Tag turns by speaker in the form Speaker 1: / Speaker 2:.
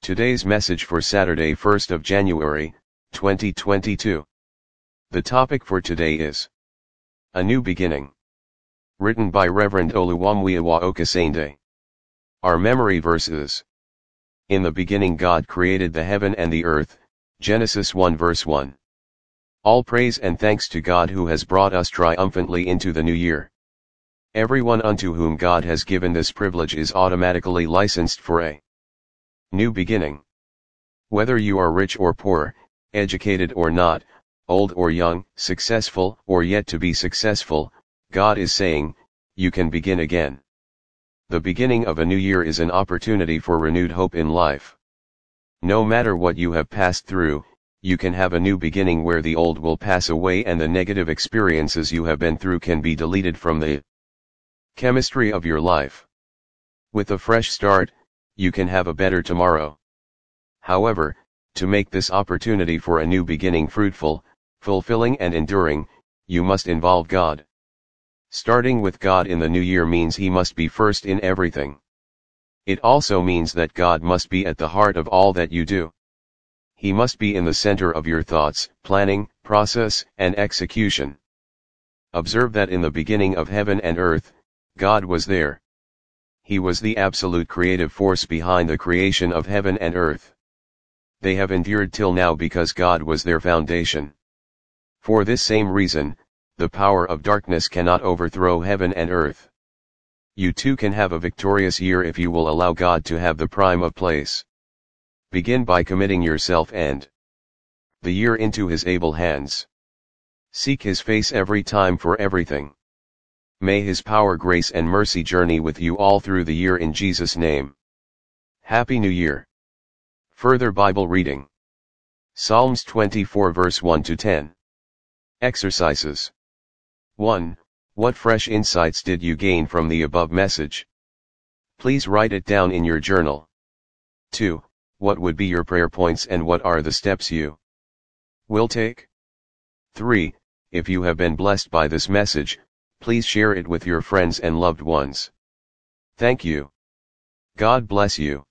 Speaker 1: Today's message for Saturday 1st of January, 2022. The topic for today is A New Beginning. Written by Reverend Oluwamuyiwa Okasende. Our memory verses. In the beginning God created the heaven and the earth, Genesis 1 verse 1. All praise and thanks to God who has brought us triumphantly into the new year. Everyone unto whom God has given this privilege is automatically licensed for a new beginning. Whether you are rich or poor, educated or not, old or young, successful or yet to be successful, God is saying, you can begin again. The beginning of a new year is an opportunity for renewed hope in life. No matter what you have passed through, you can have a new beginning where the old will pass away and the negative experiences you have been through can be deleted from the chemistry of your life. With a fresh start, you can have a better tomorrow. However, to make this opportunity for a new beginning fruitful, fulfilling and enduring, you must involve God. Starting with God in the new year means He must be first in everything. It also means that God must be at the heart of all that you do. He must be in the center of your thoughts, planning, process, and execution. Observe that in the beginning of heaven and earth, God was there. He was the absolute creative force behind the creation of heaven and earth. They have endured till now because God was their foundation. For this same reason, the power of darkness cannot overthrow heaven and earth. You too can have a victorious year if you will allow God to have the prime of place. Begin by committing yourself and the year into His able hands. Seek His face every time for everything. May His power, grace and mercy journey with you all through the year in Jesus' name. Happy New Year. Further Bible reading. Psalms 24 verse 1 to 10. Exercises. 1. What fresh insights did you gain from the above message? Please write it down in your journal. 2. What would be your prayer points and what are the steps you will take? 3. If you have been blessed by this message, please share it with your friends and loved ones. Thank you. God bless you.